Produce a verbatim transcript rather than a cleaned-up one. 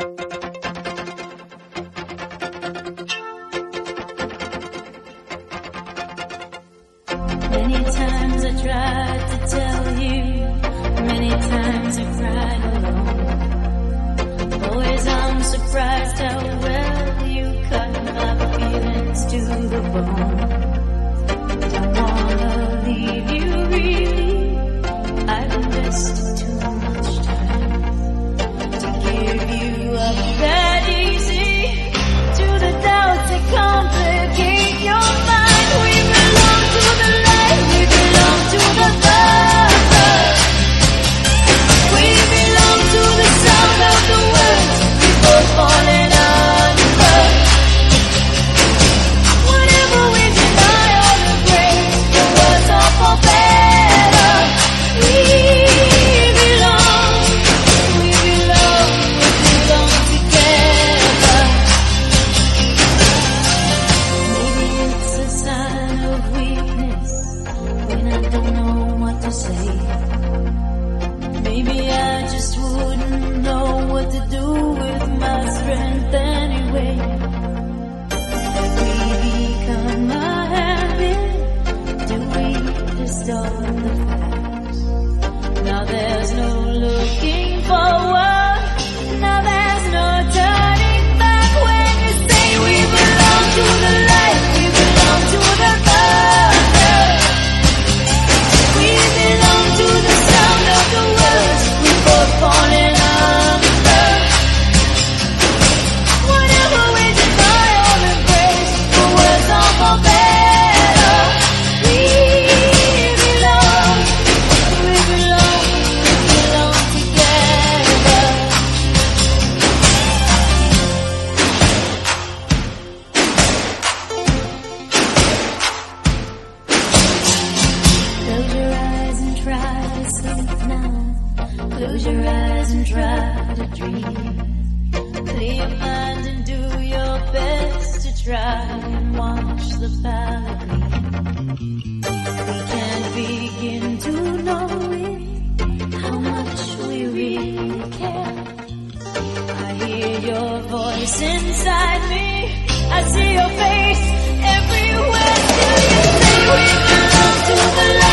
Many times I tried to tell you, many times I cried alone. Always I'm surprised how well you cut my feelings to the bone. Don't wanna leave you really, I've invested too much time to give you up that easy, to the doubts that complicate your mind. We belong to the light, we belong to the dark. We belong to the sound of the words we both falling under. Whatever we deny or embrace, the words are for better. We belong, we belong, we belong together. Maybe it's a sign of weakness when I don't know what to say. Maybe I just wouldn't know what to do with my strength anyway. We become a habit, do we distort the facts? Now there's no looking forward, now there's no turning back. When you say we belong to the light, we belong to the thunder. We belong to the sound of the words we both falling under. Whatever we deny or embrace, the words are for better. We belong, we belong, we belong together. Close your eyes and try to sleep now. Close your eyes and try to dream. Clear your mind and do your best to try and watch the palette gleam. We can't begin to know it, how much we really care. I hear your voice inside me, I see your face everywhere. Still you say we belong to the light.